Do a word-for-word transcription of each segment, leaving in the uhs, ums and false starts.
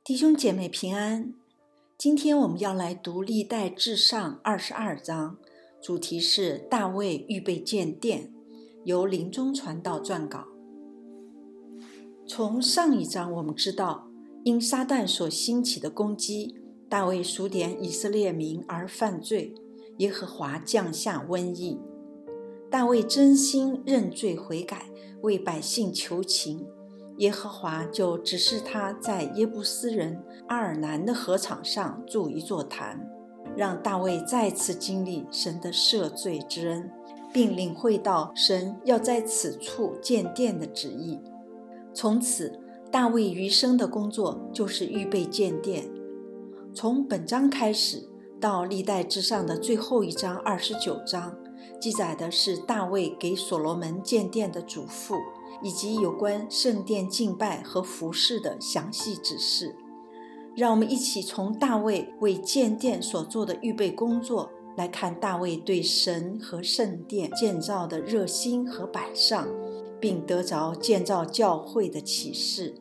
弟兄姐妹平安，今天我们要来读历代志上二十二章，主题是大卫预备建殿，由林中传道撰稿。从上一章我们知道，因撒旦所兴起的攻击，大卫数点以色列民而犯罪，耶和华降下瘟疫。大卫真心认罪悔改，为百姓求情，耶和华就指示他在耶布斯人阿尔南的禾场上筑一座坛，让大卫再次经历神的赦罪之恩，并领会到神要在此处建殿的旨意。从此，大卫余生的工作就是预备建殿。从本章开始到历代志上的最后一章二十九章，记载的是大卫给所罗门建殿的嘱咐，以及有关圣殿敬拜和服事的详细指示。让我们一起从大卫为建殿所做的预备工作来看大卫对神和圣殿建造的热心和摆上，并得着建造教会的启示。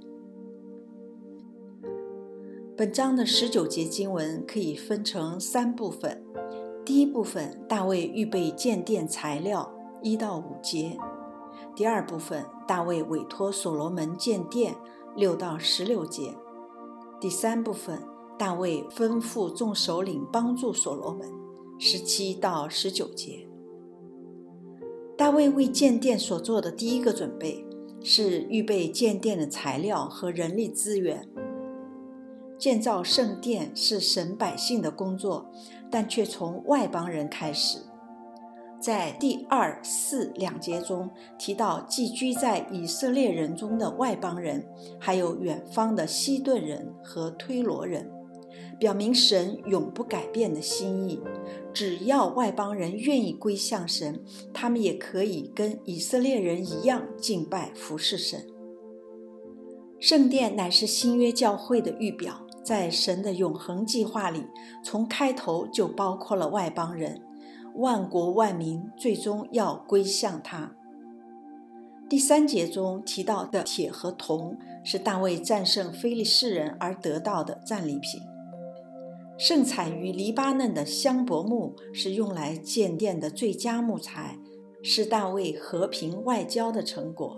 本章的十九节经文可以分成三部分。第一部分，大卫预备建殿材料，一到五节。第二部分，大卫委托所罗门建殿，六到十六节。第三部分，大卫吩咐众首领帮助所罗门，十七到十九节。大卫为建殿所做的第一个准备，是预备建殿的材料和人力资源。建造圣殿是神百姓的工作，但却从外邦人开始。在第二、四两节中提到寄居在以色列人中的外邦人，还有远方的西顿人和推罗人，表明神永不改变的心意。只要外邦人愿意归向神，他们也可以跟以色列人一样敬拜服侍神。圣殿乃是新约教会的预表，在神的永恒计划里，从开头就包括了外邦人，万国万民最终要归向他。第三节中提到的铁和铜，是大卫战胜非利士人而得到的战利品。盛产于黎巴嫩的香柏木是用来建殿的最佳木材，是大卫和平外交的成果。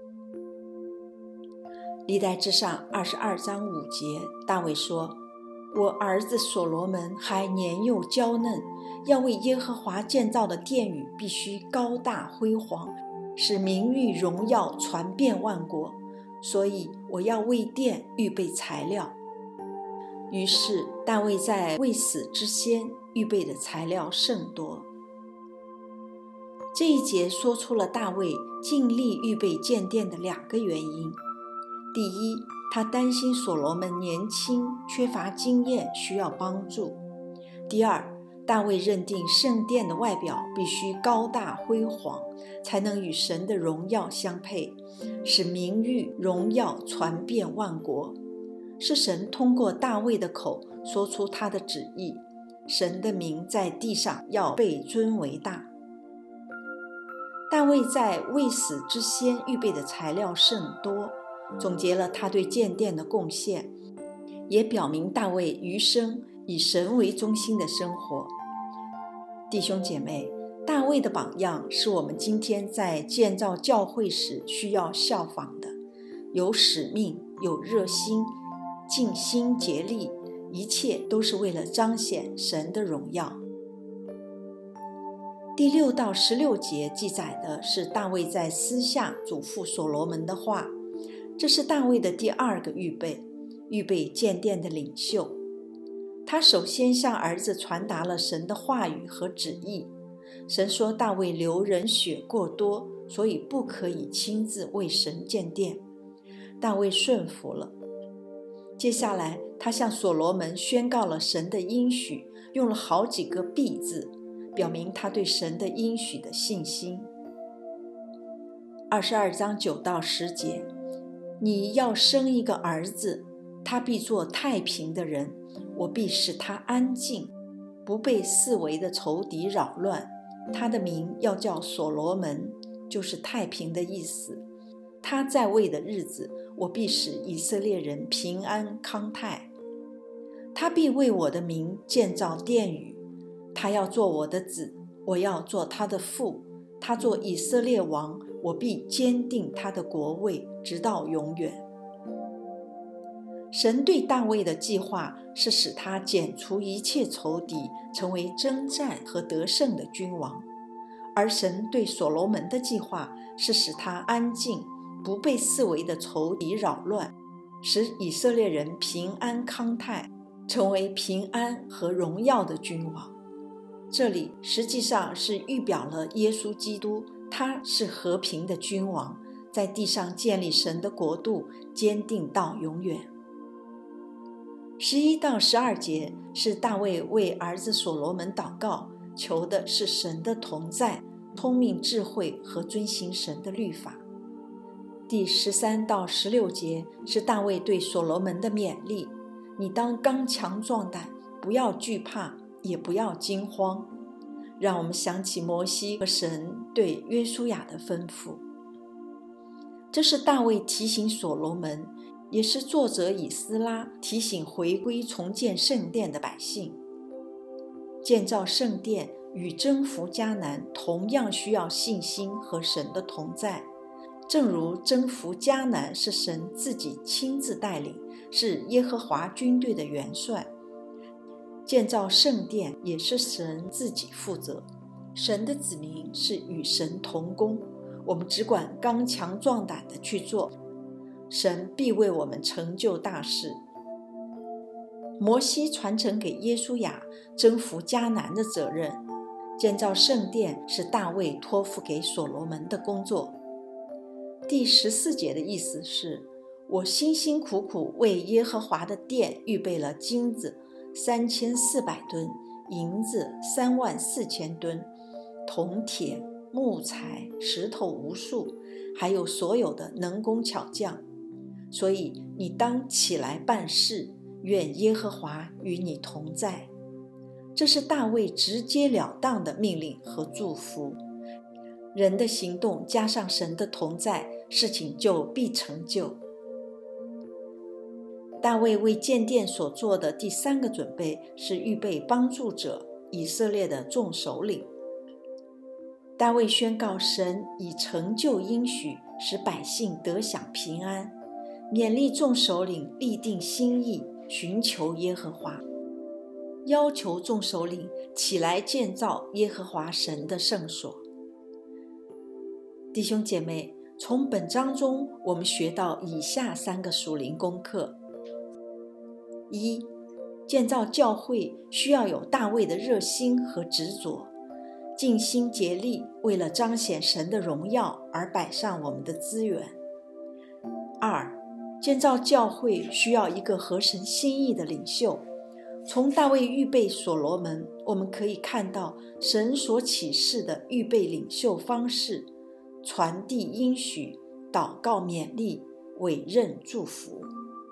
历代志上二十二章五节，大卫说：我儿子所罗门还年幼娇嫩，要为耶和华建造的殿宇必须高大辉煌，使名誉荣耀传遍万国，所以我要为殿预备材料。于是大卫在未死之先预备的材料甚多。这一节说出了大卫尽力预备建殿的两个原因。第一，他担心所罗门年轻，缺乏经验，需要帮助。第二，大卫认定圣殿的外表必须高大辉煌，才能与神的荣耀相配，使名誉荣耀传遍万国。是神通过大卫的口说出他的旨意，神的名在地上要被尊为大。大卫在未死之先预备的材料甚多，总结了他对建殿的贡献，也表明大卫余生以神为中心的生活。弟兄姐妹，大卫的榜样是我们今天在建造教会时需要效仿的，有使命，有热心，尽心竭力，一切都是为了彰显神的荣耀。第六到十六节记载的是大卫在私下嘱咐所罗门的话，这是大卫的第二个预备，预备建殿的领袖。他首先向儿子传达了神的话语和旨意。神说大卫流人血过多，所以不可以亲自为神建殿。大卫顺服了。接下来他向所罗门宣告了神的应许，用了好几个必字，表明他对神的应许的信心。二十二章九到十节，你要生一个儿子，他必做太平的人，我必使他安静，不被四围的仇敌扰乱。他的名要叫所罗门，就是太平的意思。他在位的日子， 我必使以色列人平安康泰。他必为我的名建造殿宇，他要做我的子，我要做他的父。他做以色列王，我必坚定他的国位，直到永远。神对大卫的计划是使他剪除一切仇敌，成为征战和得胜的君王。而神对所罗门的计划是使他安静，不被四围的仇敌扰乱，使以色列人平安康泰，成为平安和荣耀的君王。这里实际上是预表了耶稣基督，他是和平的君王，在地上建立神的国度，坚定到永远。十一到十二节是大卫为儿子所罗门祷告，求的是神的同在、聪明智慧和遵行神的律法。第十三到十六节是大卫对所罗门的勉励，你当刚强壮胆，不要惧怕，也不要惊慌。让我们想起摩西和神对约书亚的吩咐。这是大卫提醒所罗门，也是作者以斯拉提醒回归重建圣殿的百姓。建造圣殿与征服迦南同样需要信心和神的同在，正如征服迦南是神自己亲自带领，是耶和华军队的元帅，建造圣殿也是神自己负责。神的子民是与神同工，我们只管刚强壮胆地去做，神必为我们成就大事。摩西传承给耶书亚征服迦南的责任，建造圣殿是大卫托付给所罗门的工作。第十四节的意思是，我辛辛苦苦为耶和华的殿预备了金子三千四百吨，银子三万四千吨，铜铁木材石头无数，还有所有的能工巧匠。所以你当起来办事，愿耶和华与你同在。这是大卫直截了当的命令和祝福。人的行动加上神的同在，事情就必成就。大卫为建殿所做的第三个准备是预备帮助者，以色列的众首领。大卫宣告神已成就应许，使百姓得享平安，勉励众首领立定心意，寻求耶和华，要求众首领起来建造耶和华神的圣所。弟兄姐妹，从本章中我们学到以下三个属灵功课。一、建造教会需要有大卫的热心和执着，尽心竭力，为了彰显神的荣耀而摆上我们的资源。二、建造教会需要一个合神心意的领袖。从大卫预备所罗门，我们可以看到神所启示的预备领袖方式：传递应许、祷告勉励、委任祝福。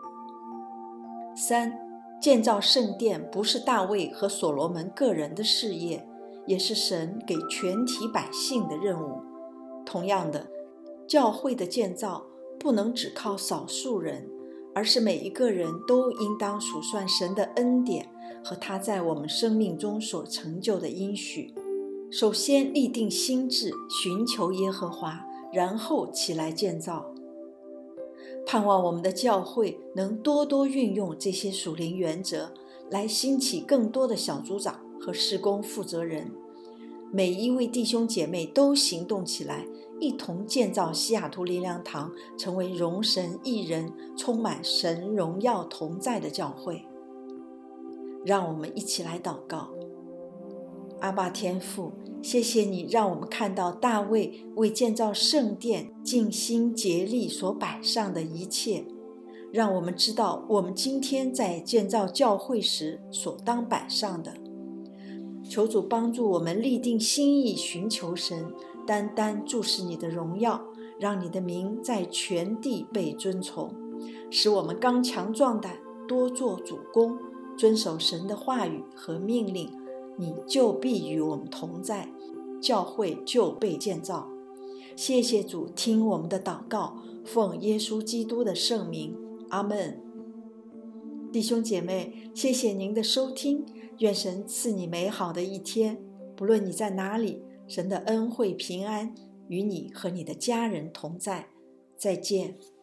三、建造圣殿不是大卫和所罗门个人的事业，也是神给全体百姓的任务。同样的，教会的建造不能只靠少数人，而是每一个人都应当数算神的恩典和他在我们生命中所成就的应许。首先立定心志，寻求耶和华，然后起来建造。盼望我们的教会能多多运用这些属灵原则，来兴起更多的小组长和事工负责人。每一位弟兄姐妹都行动起来，一同建造西雅图灵粮堂，成为荣神益人、充满神荣耀同在的教会。让我们一起来祷告。阿爸天父，谢谢你让我们看到大卫为建造圣殿尽心竭力所摆上的一切，让我们知道我们今天在建造教会时所当摆上的。求主帮助我们立定心意，寻求神，单单注视你的荣耀，让你的名在全地被尊崇，使我们刚强壮胆，多做主工，遵守神的话语和命令，你就必与我们同在，教会就被建造。谢谢主，听我们的祷告， 奉耶稣基督的圣名，阿们。弟兄姐妹，谢谢您的收听，愿神赐你美好的一天。不论你在哪里，神的恩惠平安与你和你的家人同在。再见。